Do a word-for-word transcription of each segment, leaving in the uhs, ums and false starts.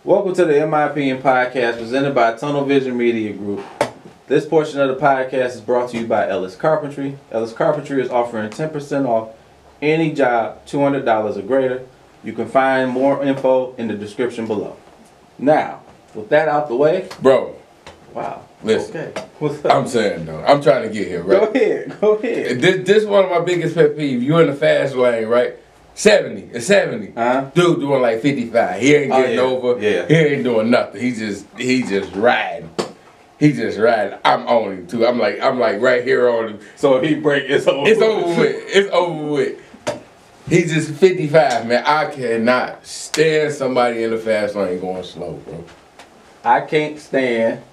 Welcome to the In My Opinion podcast presented by Tunnel Vision Media Group. This portion of the podcast is brought to you by Ellis Carpentry. Ellis Carpentry is offering ten percent off any job, two hundred dollars or greater. You can find more info in the description below. Now, with that out the way, bro. Wow. Listen, okay. What's up? I'm saying though, I'm trying to get here, right? Go ahead, go ahead. This this one of my biggest pet peeves. You in the fast lane, right? seventy, it's seventy. Uh-huh. Dude doing like fifty-five. He ain't Oh, getting yeah. over. Yeah. He ain't doing nothing. He just he just riding. He just riding. I'm on him too. I'm like I'm like right here on him. So if he break, it's over. It's over with. It's over with. He's just fifty-five, man. I cannot stand somebody in the fast lane going slow, bro. I can't stand.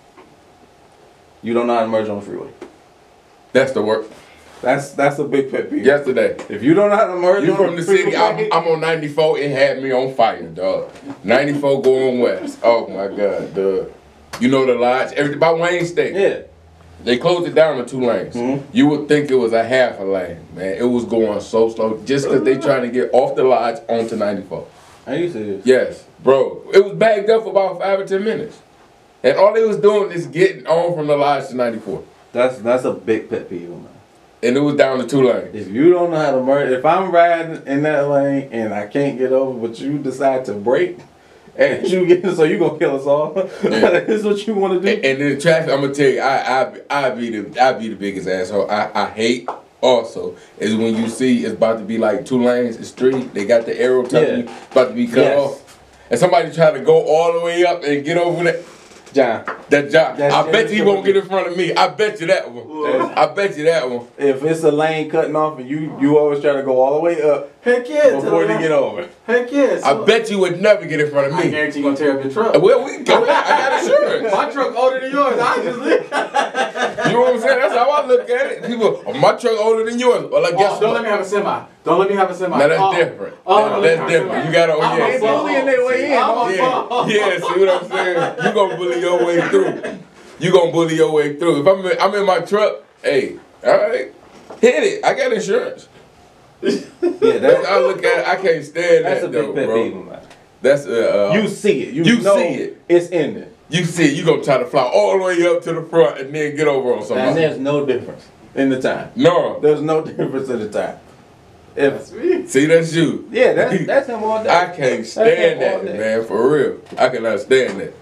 You don't know how to merge on the freeway. That's the work. That's that's a big pet peeve. Yesterday. If you don't know how to merge You on from the city, freeway, I'm, I'm on ninety-four, it had me on fire, dog. ninety-four going west. Oh my God, dog. You know the lodge, everything by Wayne State. Yeah. They closed it down to two lanes. Mhm. You would think it was a half a lane, man. It was going so slow just because they trying to get off the lodge onto ninety-four. Are you serious? Yes, bro. It was bagged up for about five or ten minutes. And all they was doing is getting on from the lodge to ninety-four. That's that's a big pet peeve of mine. And it was down to two lanes. If you don't know how to merge, if I'm riding in that lane and I can't get over, but you decide to brake, and you get so you gonna kill us all. Yeah. This is what you want to do. And, and then traffic, I'm gonna tell you, I I I be the I be the biggest asshole. I, I hate also is when you see it's about to be like two lanes, it's three. They got the arrow telling Yeah. you it's about to be cut Yes. off, and somebody try to go all the way up and get over that. John, That job. That's I bet just you he won't get in front of me. I bet you that one. Yes. I bet you that one. if it's a lane cutting off and you you always try to go all the way up Heck yeah. before they get over. Heck yeah. I bet you would never get in front of I me. guarantee you gonna tear up your truck. Well, we go ahead. I got insurance. My truck older than yours. I just live. You know what I'm saying? That's how I look at it. People, oh, my truck older than yours. Well, I guess Oh, don't what? let me have a semi. Don't let me have a semi. Now that's oh. different. Oh, That- don't let that's me have a different. semi. You gotta, oh I'm yeah. a They bullying their way in. I'm a Yeah, bum. yeah, see what I'm saying? You gonna bully your way through. You gonna bully your way through. If I'm in, I'm in my truck, hey, all right, hit it. I got insurance. Yeah, That's that's I look at. I can't stand that's that a big though, pet peeve bro. of mine. That's uh, uh You see it. You, you know see it. It's in there. you see, it, you gonna try to fly all the way up to the front and then get over on And somebody. there's no difference in the time. No, There's no difference in the time. If That's me. see that's you. yeah, that's that's him all day. I can't stand That's all that, day. man. For real, I cannot stand that.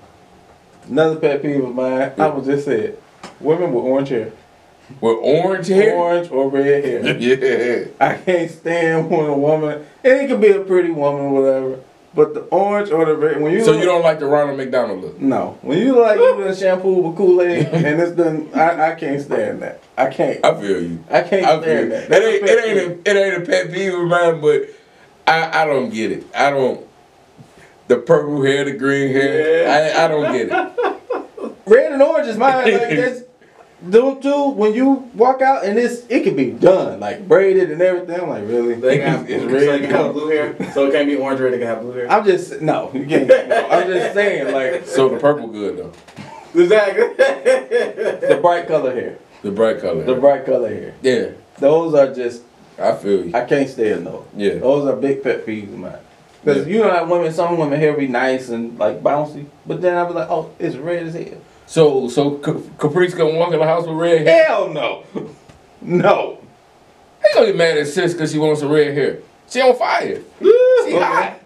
Another pet peeve of mine. I was just said, women with orange hair, With orange hair. orange or red hair. Yeah. I can't stand when a woman, and it could be a pretty woman or whatever, but the orange or the red. When you So look- you don't like the Ronald McDonald look? No, when you like you done shampoo with Kool Aid and it's done, I, I can't stand that. I can't. I feel you. I can't I feel stand you. that. It That's ain't, a pet it ain't peeve. a, it ain't a pet peeve of mine, but I, I don't get it. I don't. The purple hair, the green hair. Yeah. I, I don't get it. Red and orange is mine. Like that's them two. When you walk out and it's it can be done like braided and everything. I'm like really. They can have, it's so red. they can have blue hair. So it can't be orange red. They can have blue hair. I'm just no. You can't. No, I'm just saying like So the purple good though. Exactly. the bright color hair. The bright color. The bright color hair. Yeah, Those are just I feel you. I can't stand those. Yeah. Those are big pet peeves of mine. Because Yeah. you know how women, some women hair be nice and like bouncy, but then I be like, oh, it's red as hell. So so Ca- Caprice gonna walk in the house with red hair? Hell no, no. He gonna get mad at sis because she wants some red hair. She on fire. She hot.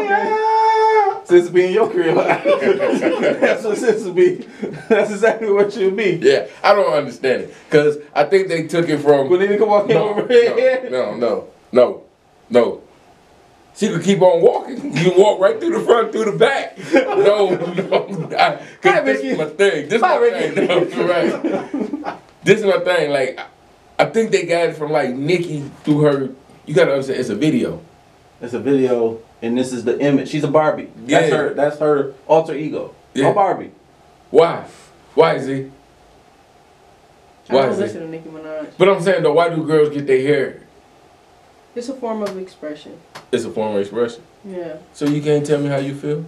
Fire. Sister be in your crib. That's what sister be. That's exactly what she'll be. Yeah, I don't understand it because I think they took it from. When they come walk in No, with red hair. no, no, no, no. She could keep on walking. You can walk right through the front, through the back. No, no. I, Hi, Cause this Ricky. is my thing. This is Hi, my Ricky. thing. No, you're right. This is my thing. Like, I think they got it from like Nikki through her. You gotta understand, it's a video. It's a video, and this is the image. She's a Barbie. That's Yeah. her. That's her alter ego. Yeah. A Barbie. Why? Why is he? I Why don't is listen it? to Nicki Minaj. But I'm saying though, why do girls get their hair? It's a form of expression. It's a form of expression. Yeah. So you can't tell me how you feel.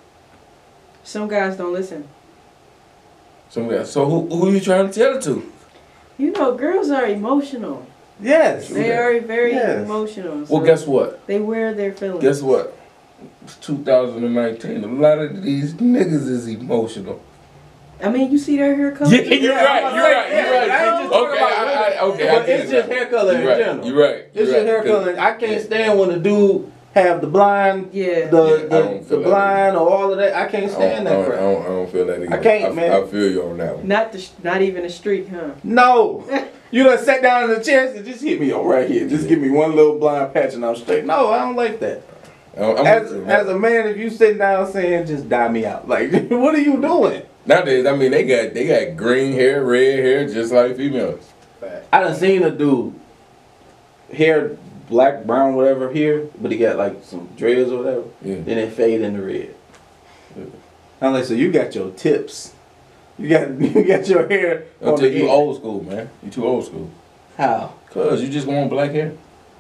Some guys don't listen. Some guys. So who who you trying to tell it to? You know, girls are emotional. Yes. They are very Yes. emotional. Well, so guess what? They wear their feelings. Guess what? It's two thousand nineteen. A lot of these niggas is emotional. I mean, you see their hair color? Yeah, you're Yeah, right. I'm You're saying, right. yeah, You're right. I ain't just talking Okay, about I, I, okay. I But get it's it just now. hair color You're in right. general. You're right. It's You're just right. hair 'Cause- color. I can't yeah. stand when a dude have the blind, Yeah. the Yeah, I the, don't the feel that blind or all of that. I can't I stand don't, I, that don't, I, crap. don't, I don't feel that either. I can't, I, man. I feel you on that one. Not the, sh- not even a streak, huh? No, you done sat down in the chest and just hit me on right here. Just give me one little blind patch and I'm straight. No, I don't like that. I'm, I'm As, with you, man. as a man, if you sitting down saying just dye me out, like what are you doing? Nowadays, I mean, they got they got green hair, red hair, just like females. I done seen a dude, hair black, brown, whatever here, but he got like some dreads or whatever. Yeah. Then it fade into red. I'm like, so you got your tips, you got you got your hair. I'll on tell the you, end. old school, man. You too old school. How? Cause you just want black hair.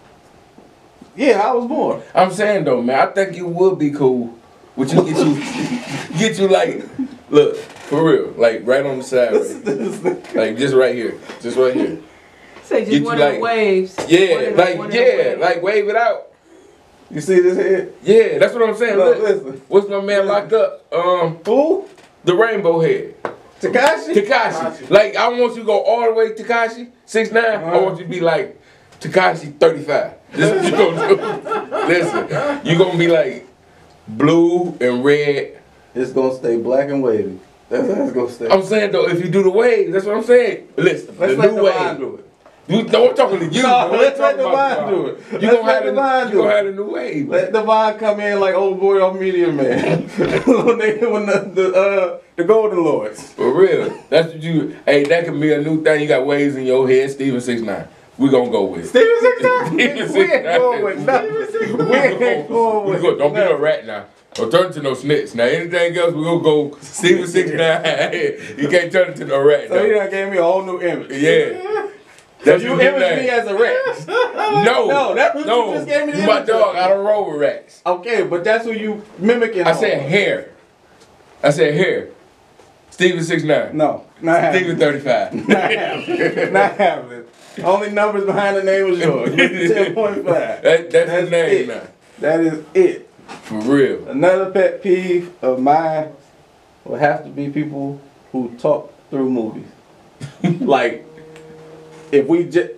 Yeah, I was born. I'm saying though, man, I think it would be cool. Would you get you get you like, look, for real, like right on the side, right? Like just right here, just right here. Say just Get you one of like- the waves. One Yeah, of the- like one of the yeah, waves. like wave it out. You see this head? Yeah, that's what I'm saying. Look, Look, listen. what's my man locked up? Um, Who? the rainbow head. Takashi? Takashi. Like, I want you to go all the way to Takashi, six nine. I want you to be like, Takashi thirty-five. This is what you gonna do. Listen, you gonna be like blue and red. It's gonna stay black and wavy. That's how it's gonna stay. I'm saying though, if you do the wave, that's what I'm saying. Listen, Let's the let new the wave. line do it. You, no, I'm talking to you. No, I ain't let's let talking the about line do it. You Let's gonna let have the the line you do gonna it. have the new wave. Let Devon come in like old boy off Media Man. when they, when the the, uh, the Golden Lords. For real. That's what you. Hey, that could be a new thing. You got waves in your head. Steven six nine. We gonna go with it. Steven Six Nine. Steven We Six ain't Nine. going with nothing. We ain't going We with go, don't be no nothing. rat now. Don't turn into no snitch. Now anything else, we gonna go Steven Six Nine. You can't turn into no rat. So he No. done gave me a whole new image. Yeah. So That's you your new image name. me as a rat. No. No, that's what you no. just gave me the You my image dog. of. I don't roll with rats. Okay, but that's who you mimicking. I on. said hair. I said hair. Steven Six Nine. No, not happening. Steven Thirty Five. Not happening. Not happening. Only numbers behind the name was yours. ten point five. That, that's his That's name it. now. That is it. For real. Another pet peeve of mine would have to be people who talk through movies. Like, if we just.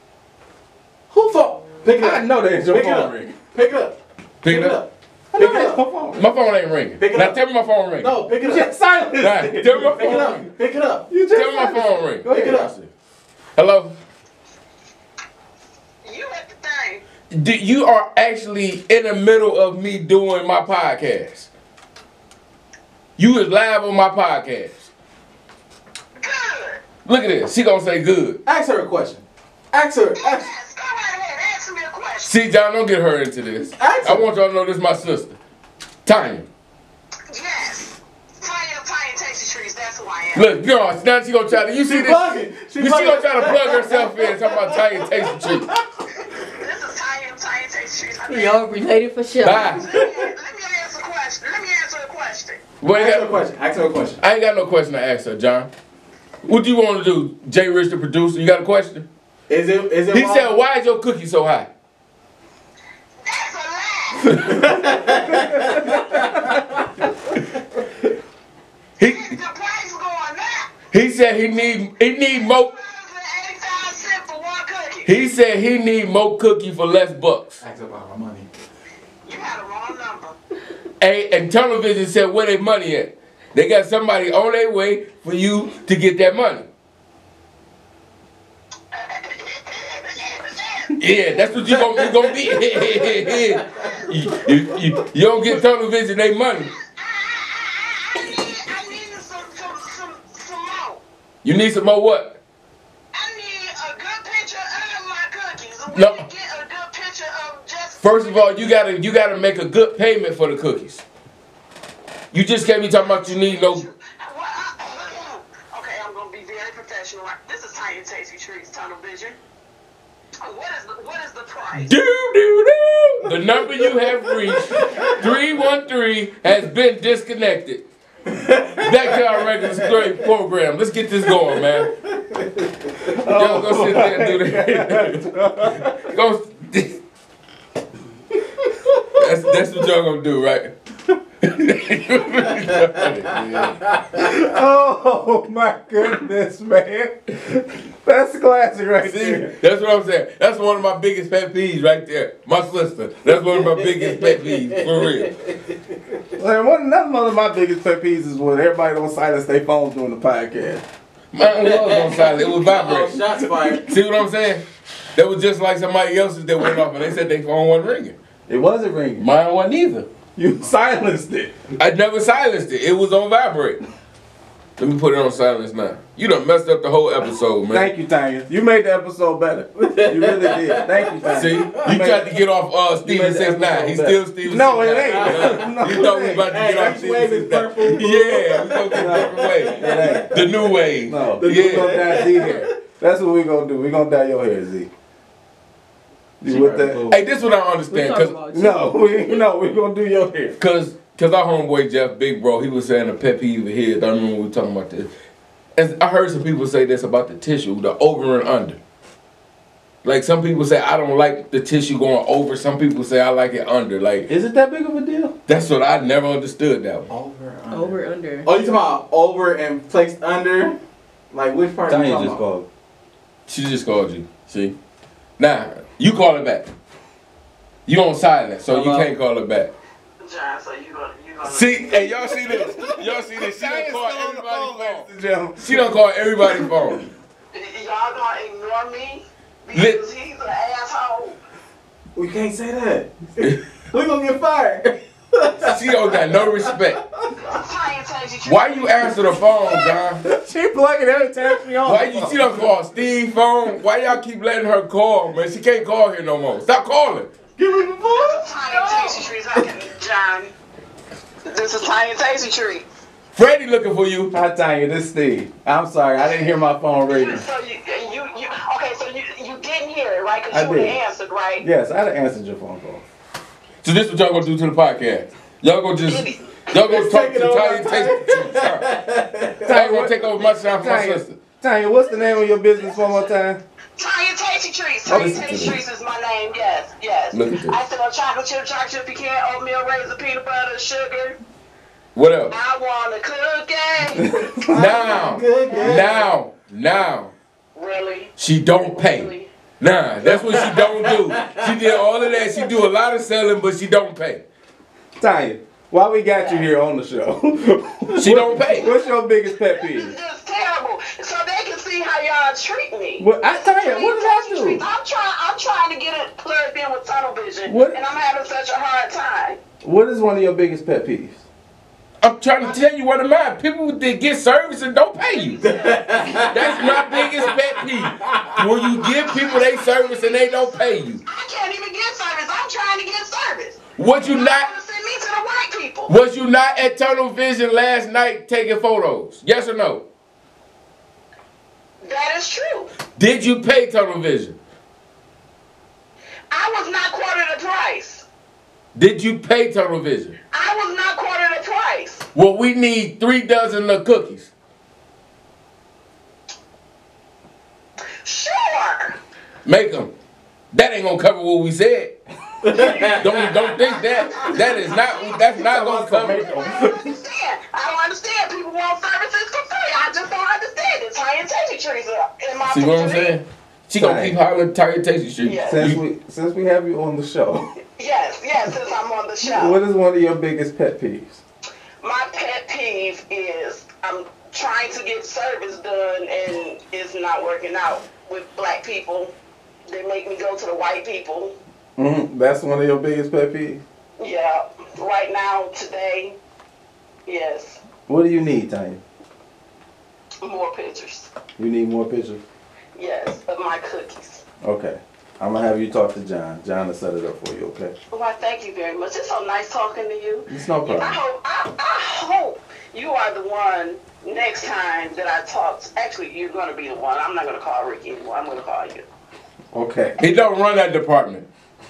Who thought? Pick it up. I know that it's your Pick it phone up. ringing. Pick it up. Pick it up. I Pick know it that's up. my phone. My phone ain't ringing. Pick it now up. tell me my phone ringing. No, pick it Just up. silence Nah, it. tell me my Pick it phone up. ringing. Pick it up. You just Tell me my silence phone it. ring. Go Pick ahead. it up. Hello? You at the thing. D- You are actually in the middle of me doing my podcast. You is live on my podcast. Good. Look at this. She gonna say good. Ask her a question. Ask her. Ask. Yes, go right ahead. Ask me a question. See, John, don't get her into this. Ask I her. want y'all to know this is my sister. Tanya. Yes. Tanya of Tanya Tasty Trees. That's who I am. Look, girl, now she gonna try to, you see She this? bugging. She She bugging. gonna try to plug herself in, talking about Tanya Tasty Treat. This is Tanya of Tanya Tasty Trees. I mean, Y'all related for sure. Bye. let me, let me answer a question. Let me answer a question. What you Ask her a got? question. Ask her a question. I ain't got no question to ask her, John. What do you want to do, Jay Rich, the producer? You got a question? Is it? Is it? He wrong? said, why is your cookie so high? That's a lie. He The price going up. he said he need he need more. eighty-five cents for one cookie. He said he need more cookie for less bucks. Ask her about her money. You had a wrong number. Hey, and television said where they money at. They got somebody on their way for you to get that money. Yeah, that's what you gonna, you gonna be. you, you, you, you don't get television they money. I need, I need some, some, some, some more. You need some more what? I need a good picture of my cookies. We No. can get a good picture of just. First of all, you gotta you gotta make a good payment for the cookies. You just can't be talking about you need no. Well, I- okay, I'm gonna be very professional. This is Tiny Tasty Treats Tunnel Vision. What is the what is the price? Do do do. The number you have reached, three one three, has been disconnected. Back to our regular straight program. Let's get this going, man. Y'all go sit there and do that. Go. That's that's what y'all gonna do, right? Oh my goodness, man. That's classic right See, there. that's what I'm saying. That's one of my biggest pet peeves right there. My sister. That's one of my biggest pet peeves, for real. Like, one, another one of my biggest pet peeves is when everybody don't silence their phones during the podcast. Mine was on silent. It was Oh, vibrating. shots fired. See what I'm saying? That was just like somebody else's that went off and they said their phone wasn't ringing. It wasn't ringing. Mine wasn't either. You silenced it. I never silenced it. It was on vibrate. Let me put it on silence now. You done messed up the whole episode, man. Thank you, Tanya. You made the episode better. You really did. Thank you, Tanya. See, you tried to get off uh, Steven six nine. He's still Steven No, six it nine. ain't. No, You thought it we ain't. was about to Hey, get off next Steven wave six is nine. purple. Yeah, we gonna get a different wave. It ain't. The new wave. No, we gonna Yeah. dye Z hair. That's what we gonna do. We gonna dye your hair, Z. You with that? Hey, this is what I don't We understand. talking Cause, about you. No, we no, we gonna do your hair. cause, cause our homeboy Jeff Big Bro, he was saying a pet peeve of his. I remember we were talking about this. And I heard some people say this about the tissue, the over and under. Like some people say I don't like the tissue going over. Some people say I like it under. Like Is it that big of a deal? that's what I never understood that one. Over, under. Over, under. Oh, you talking about over and placed under? Like which part? you Tanya talking just about? called. She just called you. See? Now, you call it back. You on silent, so you Hello? can't call it back. John, so you gonna you gonna See, hey, y'all see this? Y'all see this? She done called everybody's phone. Gentlemen. She done called everybody's phone. y'all gonna ignore me Lit- because he's an asshole. We can't say that. We gonna get fired. She don't got no respect. Tanya takes you. Why you answer the phone, John? She plugging every time she on. Why you, she done call Steve's phone? Why y'all keep letting her call, man? She can't call here no more. Stop calling. Give me the phone. Tanya Tasty Trees. I can, John. This is Tanya Tasty Tree. Freddie looking for you. Hi, Tanya. This is Steve. I'm sorry, I didn't hear my phone ringing. So you, you, you, okay, so you, you didn't hear it, right? I Because you would did. have answered, right? Yes, I'd have answered your phone call. So this what y'all gonna do to the podcast. Y'all gonna just, y'all gonna Let's talk take to it over, Tanya Tanya. Taste. Y'all gonna take over my shop for my Tanya, sister. Tanya, what's the name of your business one more time? Tanya Tasty Trees. Oh, Tanya listen to Tasty this. Trees is my name, yes, yes. Look at this. I sell chocolate chip, chocolate chip pecan, oatmeal, raisin, peanut butter, sugar. What else? I want a cookie. Now, Good, good. now, now, Really? she don't pay. Really? Nah, that's what she don't do. She did all of that. She do a lot of selling, but she don't pay. Tanya, why we got you here on the show? She don't pay. What's your biggest pet This is peeve? just terrible. So they can see how y'all treat me. What, I, Tanya, what did I do? I'm trying. I'm trying to get it plugged in with tunnel vision, What? and I'm having such a hard time. What is one of your biggest pet peeves? I'm trying to tell you one of mine. People that get service and don't pay you. That's my biggest pet peeve. When you give people they service and they don't pay you. I can't even get service. I'm trying to get service. Was you Y'all not wanna send me to the white people. was you not at Tunnel Vision last night taking photos? Yes or no? That is true. Did you pay Tunnel Vision? I was not quoted a price. Did you pay Tunnel Vision? I was not quoted a price. Well, we need three dozen of cookies. Sure. Make them. That ain't gonna cover what we said. don't don't think that. That is not. That's not gonna cover. I don't understand. I don't understand. People want services for free. I just don't understand it. Tanya Tasty Trees are in my See what I'm picture. saying? She gonna keep hollering Tiger Tasty Street. Yeah. Since You- we since we have you on the show, Yes, yes, since I'm on the show. what is one of your biggest pet peeves? My pet peeve is I'm trying to get service done and it's not working out with black people. They make me go to the white people. Mm, that's one of your biggest pet peeves. Yeah, right now, today, yes, What do you need, Tanya? more pictures. You need more pictures. Yes, of my cookies. Okay, I'm gonna have you talk to John. John will set it up for you. Okay? Well, thank you very much. It's so nice talking to you. It's no Yeah, I problem. hope I, I hope you are the one next time that I talk. Actually, you're going to be the one. I'm not going to call Ricky anymore. I'm going to call you. Okay. He don't run that department.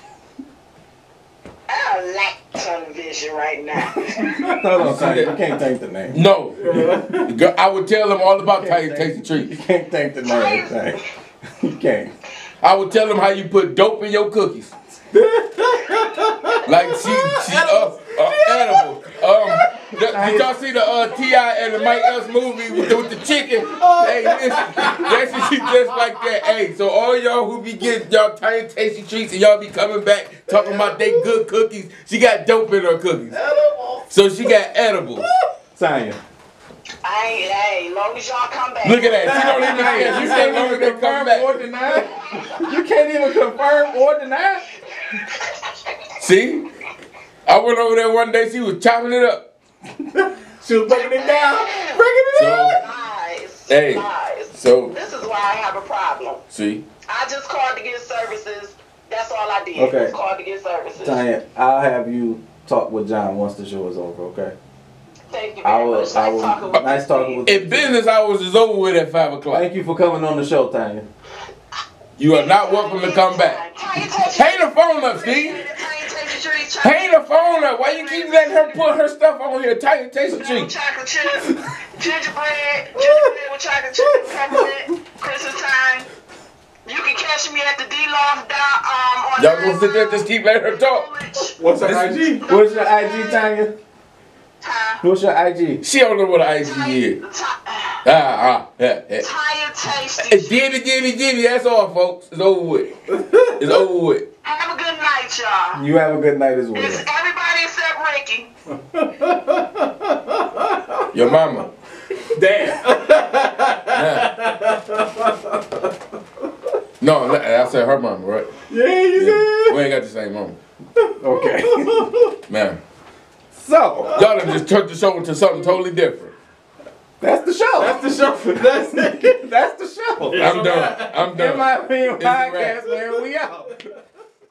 I lack tunnel vision right now. Hold on, Tanya. You can't think the name. No. Girl, I would tell them all about Tiger You Tasty You Treats. can't think the name. Tanya. You can't. I would tell them how you put dope in your cookies. Like she, she, uh, uh edible. Um, the, did y'all see the uh, T I and the Mike Epps movie with the, with the chicken? Hey, listen, that's she just like that. Hey, so all y'all who be getting y'all tiny tasty treats and y'all be coming back talking about they good cookies, she got dope in her cookies. So she got edibles. Tanya. I ain't, hey, long as y'all come back. Look at that. She don't even care. You You said long as they come confirm back. or deny. You can't even confirm or deny. See? I went over there one day, she was chopping it up. She was breaking it down. Breaking it So, Lies. Hey, Lies. so, This is why I have a problem. see? I just called to get services. That's all I did. Okay. Just called to get services. Tanya, I'll have you talk with John once the show is over, okay? Thank you I very will, much. I Nice will, talking with nice you. talking with If business hours is over with at five o'clock, Thank you for coming on the show, Tanya. you are not welcome to come back. Hang the phone up, Steve. Hang the phone up. Why you keep letting her put her stuff on here? Tiny tasty treat. Chocolate chip, gingerbread, gingerbread with chocolate chip, peppermint, Christmas time. You can catch me at the D-Loft down um, on Y'all gonna sit there and just keep letting her talk? What's her I G? What's your I G, Tanya? Huh? What's your I G? She don't know what an I G is. Ah, ah, yeah, yeah. Tired tasty. It's Dibby, dibby, dibby. That's all, folks. It's over with. It's over with. Have a good night, y'all. You have a good night as well. It's everybody except Ricky. Your mama. Damn. No, I said her mama, right? Yeah, you Yeah. We ain't got the same mama. Okay. Man. So, Y'all done just turned the show into something totally different. that's the show. That's the show. That's it. That's the show. I'm done. I'm done. In my opinion, It's a wrap. podcast, man, we out.